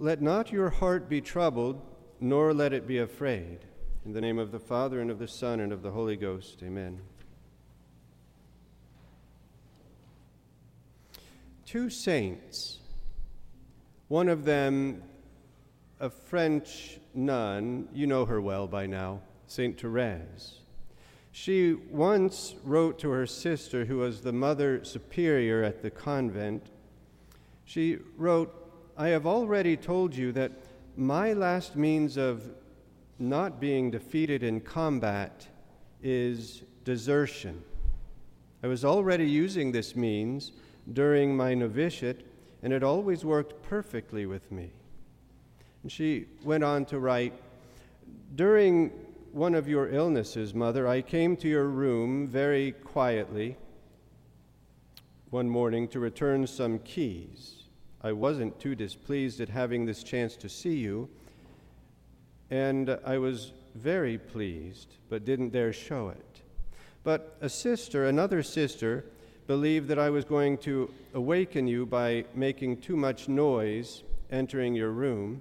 Let not your heart be troubled, nor let it be afraid. In the name of the Father, and of the Son, and of the Holy Ghost. Amen. Two saints, one of them a French nun, you know her well by now, Saint Therese. She once wrote to her sister, who was the Mother Superior at the convent. She wrote, "I have already told you that my last means of not being defeated in combat is desertion. I was already using this means during my novitiate, and it always worked perfectly with me." And she went on to write, "During one of your illnesses, Mother, I came to your room very quietly one morning to return some keys. I wasn't too displeased at having this chance to see you, and I was very pleased, but didn't dare show it. But another sister, believed that I was going to awaken you by making too much noise entering your room.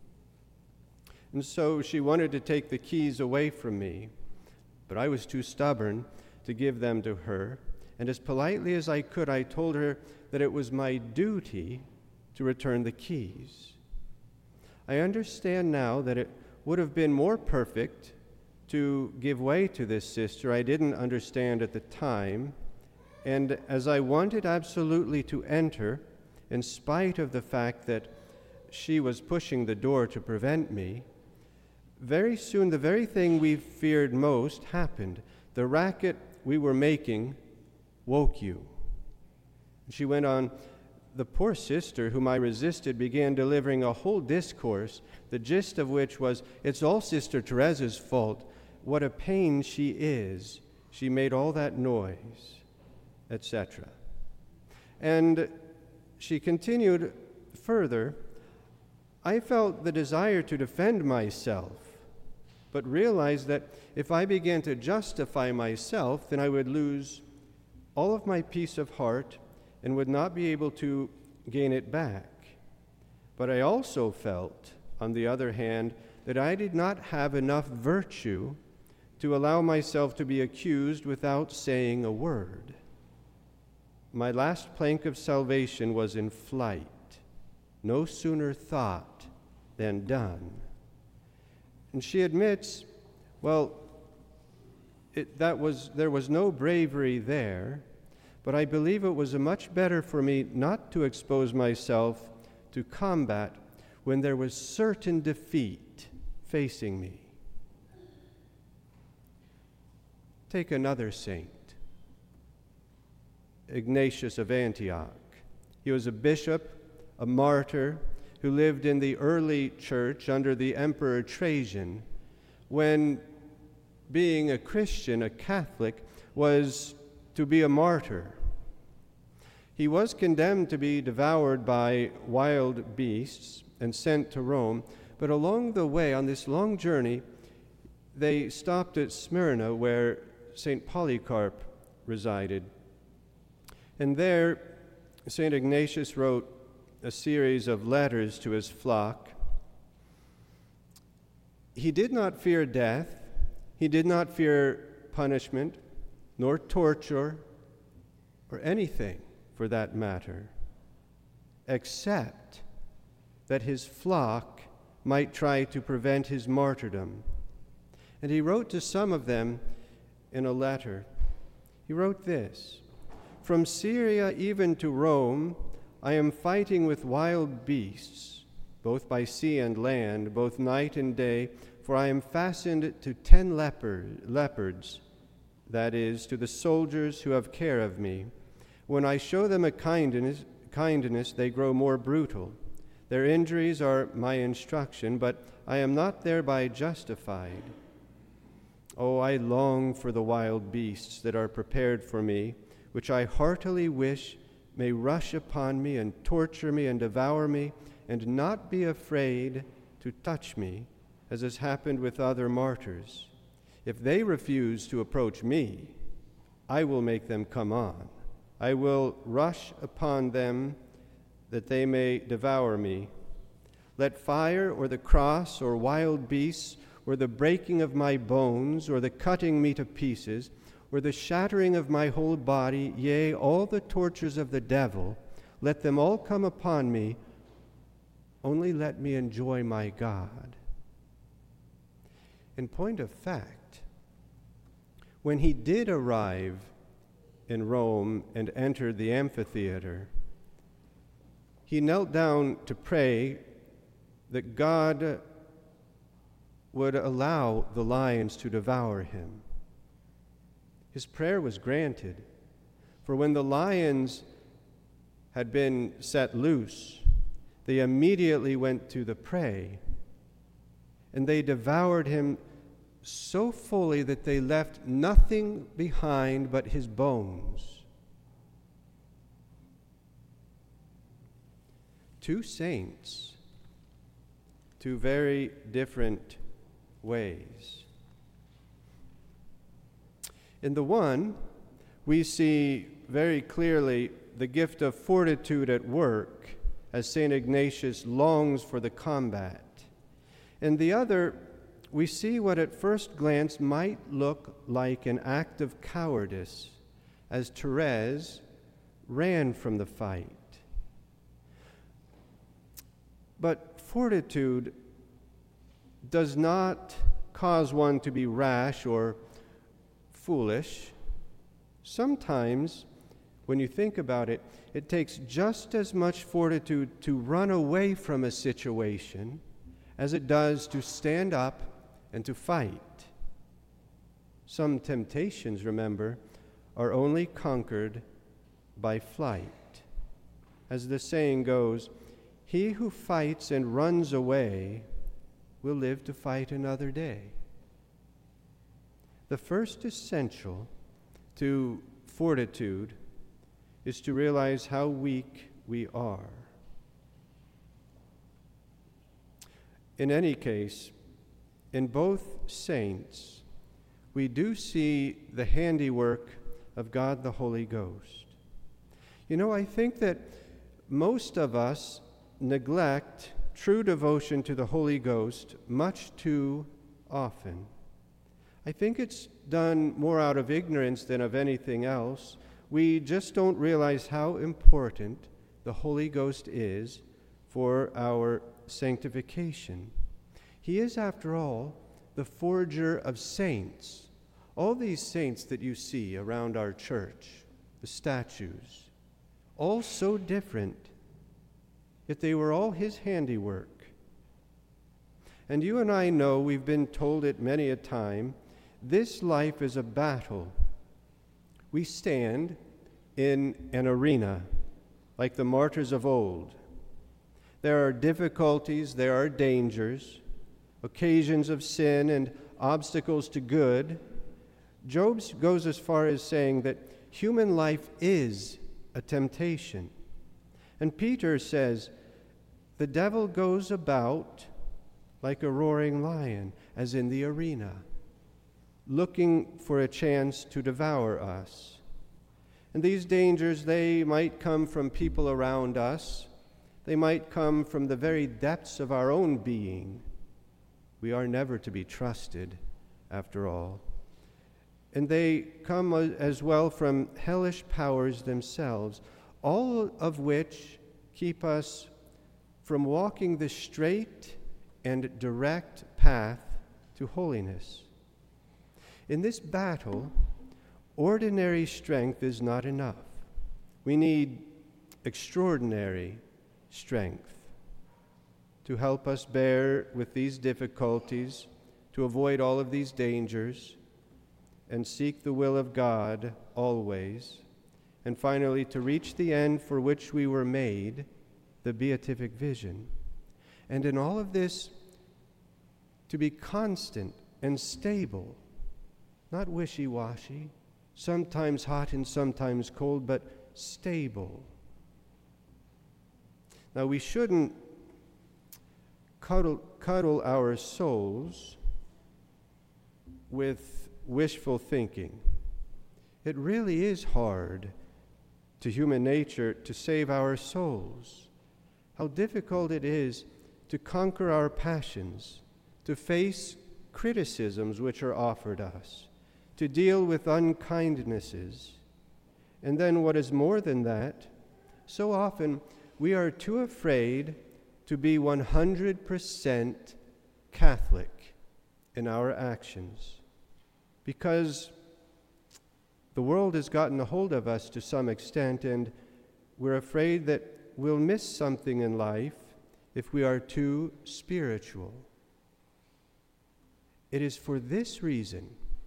And so she wanted to take the keys away from me, but I was too stubborn to give them to her. And as politely as I could, I told her that it was my duty to return the keys. I understand now that it would have been more perfect to give way to this sister. I didn't understand at the time. And as I wanted absolutely to enter, in spite of the fact that she was pushing the door to prevent me, very soon the very thing we feared most happened. The racket we were making woke you." She went on, "The poor sister whom I resisted began delivering a whole discourse, the gist of which was, 'It's all Sister Therese's fault. What a pain she is. She made all that noise,' etc. And she continued further, "I felt the desire to defend myself, but realized that if I began to justify myself, then I would lose all of my peace of heart and would not be able to gain it back. But I also felt, on the other hand, that I did not have enough virtue to allow myself to be accused without saying a word. My last plank of salvation was in flight, no sooner thought than done." And she admits, well, there was no bravery there, but I believe it was much better for me not to expose myself to combat when there was certain defeat facing me. Take another saint, Ignatius of Antioch. He was a bishop, a martyr, who lived in the early church under the Emperor Trajan, when being a Christian, a Catholic, was to be a martyr. He was condemned to be devoured by wild beasts and sent to Rome, but along the way, on this long journey, they stopped at Smyrna, where St. Polycarp resided. And there, St. Ignatius wrote a series of letters to his flock. He did not fear death. He did not fear punishment, nor torture, or anything for that matter, except that his flock might try to prevent his martyrdom. And he wrote to some of them in a letter. He wrote this: "From Syria even to Rome, I am fighting with wild beasts, both by sea and land, both night and day, for I am fastened to 10 leopards, that is, to the soldiers who have care of me. When I show them a kindness, they grow more brutal. Their injuries are my instruction, but I am not thereby justified. Oh, I long for the wild beasts that are prepared for me, which I heartily wish may rush upon me and torture me and devour me, and not be afraid to touch me, as has happened with other martyrs. If they refuse to approach me, I will make them come on. I will rush upon them that they may devour me. Let fire or the cross or wild beasts or the breaking of my bones or the cutting me to pieces or the shattering of my whole body, yea, all the tortures of the devil, let them all come upon me, only let me enjoy my God. In point of fact, when he did arrive in Rome and entered the amphitheater, he knelt down to pray that God would allow the lions to devour him. His prayer was granted, for when the lions had been set loose, they immediately went to the prey, and they devoured him so fully that they left nothing behind but his bones. Two saints, two very different ways. In the one, we see very clearly the gift of fortitude at work, as St. Ignatius longs for the combat. In the other, we see what at first glance might look like an act of cowardice, as Therese ran from the fight. But fortitude does not cause one to be rash or foolish. Sometimes, when you think about it, it takes just as much fortitude to run away from a situation as it does to stand up and to fight. Some temptations, remember, are only conquered by flight. As the saying goes, he who fights and runs away will live to fight another day. The first essential to fortitude is to realize how weak we are. In any case, in both saints, we do see the handiwork of God the Holy Ghost. You know, I think that most of us neglect true devotion to the Holy Ghost much too often. I think it's done more out of ignorance than of anything else. We just don't realize how important the Holy Ghost is for our sanctification. He is, after all, the forger of saints. All these saints that you see around our church, the statues, all so different, yet they were all his handiwork. And you and I know, we've been told it many a time, this life is a battle. We stand in an arena like the martyrs of old. There are difficulties, there are dangers, occasions of sin and obstacles to good. Job goes as far as saying that human life is a temptation. And Peter says, the devil goes about like a roaring lion, as in the arena, looking for a chance to devour us. And these dangers, they might come from people around us. They might come from the very depths of our own being. We are never to be trusted, after all. And they come as well from hellish powers themselves, all of which keep us from walking the straight and direct path to holiness. In this battle, ordinary strength is not enough. We need extraordinary strength to help us bear with these difficulties, to avoid all of these dangers, and seek the will of God always, and finally to reach the end for which we were made, the beatific vision. And in all of this, to be constant and stable, not wishy-washy, sometimes hot and sometimes cold, but stable. Now, we shouldn't cuddle our souls with wishful thinking. It really is hard to human nature to save our souls. How difficult it is to conquer our passions, to face criticisms which are offered us, to deal with unkindnesses. And then what is more than that, so often we are too afraid to be 100% Catholic in our actions, because the world has gotten a hold of us to some extent, and we're afraid that we'll miss something in life if we are too spiritual. It is for this reason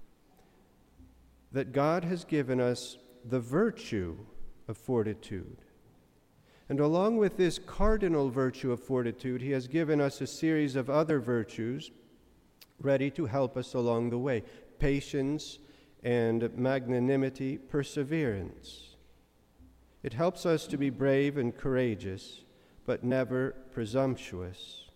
that God has given us the virtue of fortitude. And along with this cardinal virtue of fortitude, he has given us a series of other virtues ready to help us along the way: patience and magnanimity, perseverance. It helps us to be brave and courageous, but never presumptuous.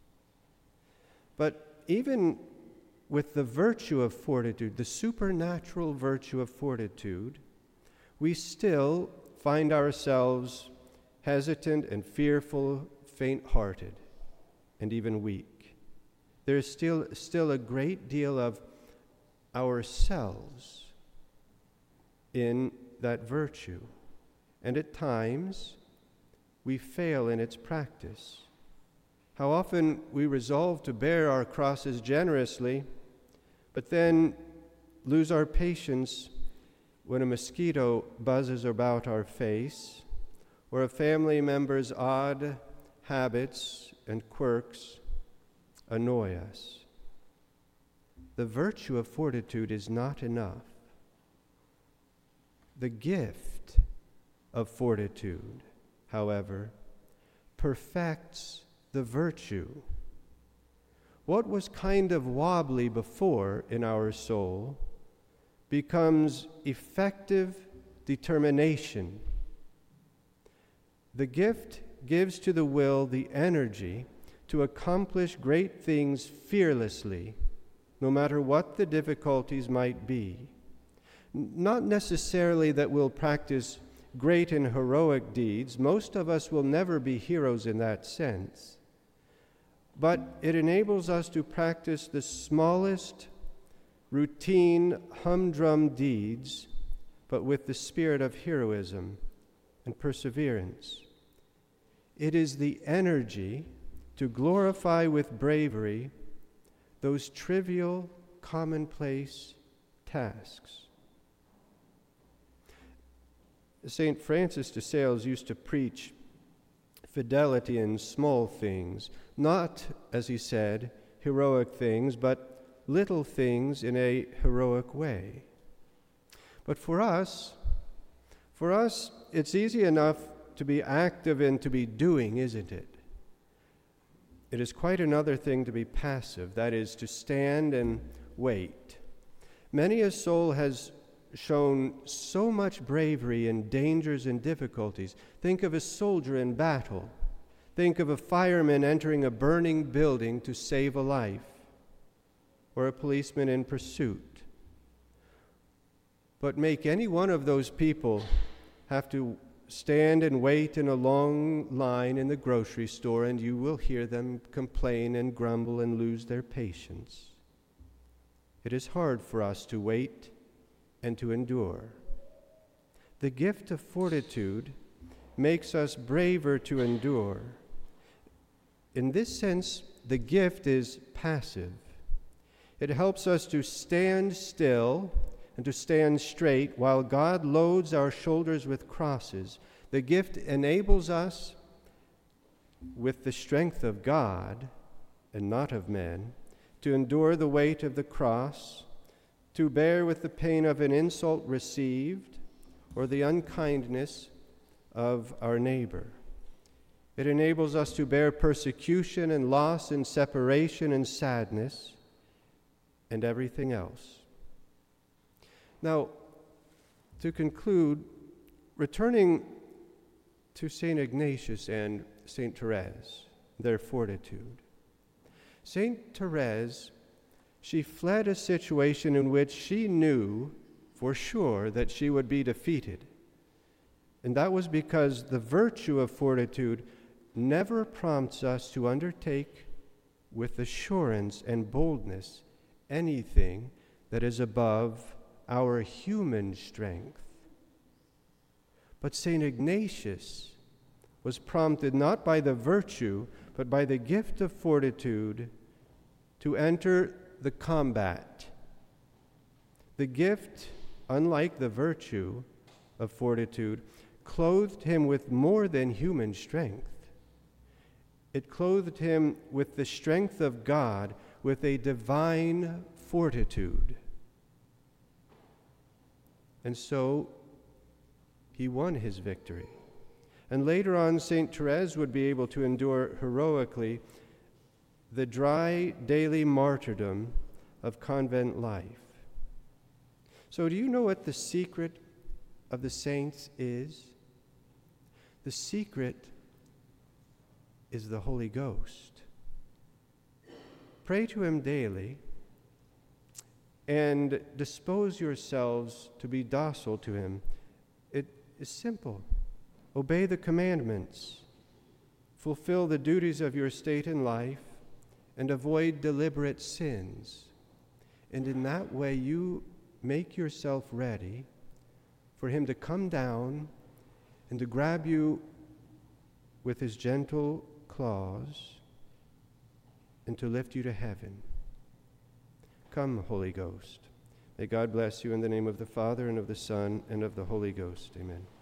But even with the virtue of fortitude, the supernatural virtue of fortitude, we still find ourselves hesitant and fearful, faint-hearted, and even weak. There is still a great deal of ourselves in that virtue, and at times we fail in its practice. How often we resolve to bear our crosses generously, but then lose our patience when a mosquito buzzes about our face, or a family member's odd habits and quirks annoy us. The virtue of fortitude is not enough. The gift of fortitude, however, perfects the virtue. What was kind of wobbly before in our soul becomes effective determination. The gift gives to the will the energy to accomplish great things fearlessly, no matter what the difficulties might be. Not necessarily that we'll practice great and heroic deeds. Most of us will never be heroes in that sense. But it enables us to practice the smallest, routine, humdrum deeds, but with the spirit of heroism and perseverance. It is the energy to glorify with bravery those trivial, commonplace tasks. St. Francis de Sales used to preach fidelity in small things, not, as he said, heroic things, but little things in a heroic way. But for us, it's easy enough to be active and to be doing, isn't it? It is quite another thing to be passive, that is, to stand and wait. Many a soul has shown so much bravery in dangers and difficulties. Think of a soldier in battle. Think of a fireman entering a burning building to save a life, or a policeman in pursuit. But make any one of those people have to stand and wait in a long line in the grocery store, and you will hear them complain and grumble and lose their patience. It is hard for us to wait and to endure. The gift of fortitude makes us braver to endure. In this sense, the gift is passive. It helps us to stand still and to stand straight while God loads our shoulders with crosses. The gift enables us, with the strength of God and not of men, to endure the weight of the cross, to bear with the pain of an insult received or the unkindness of our neighbor. It enables us to bear persecution and loss and separation and sadness and everything else. Now, to conclude, returning to St. Ignatius and St. Therese, their fortitude. St. Therese, she fled a situation in which she knew for sure that she would be defeated. And that was because the virtue of fortitude never prompts us to undertake with assurance and boldness anything that is above our human strength. But St. Ignatius was prompted not by the virtue, but by the gift of fortitude to enter the combat. The gift, unlike the virtue of fortitude, clothed him with more than human strength. It clothed him with the strength of God, with a divine fortitude. And so he won his victory. And later on, St. Therese would be able to endure heroically the dry daily martyrdom of convent life. So do you know what the secret of the saints is? The secret is the Holy Ghost. Pray to him daily and dispose yourselves to be docile to him. It is simple. Obey the commandments. Fulfill the duties of your state in life and avoid deliberate sins. And in that way you make yourself ready for him to come down and to grab you with his gentle claws and to lift you to heaven. Come, Holy Ghost. May God bless you in the name of the Father, and of the Son, and of the Holy Ghost. Amen.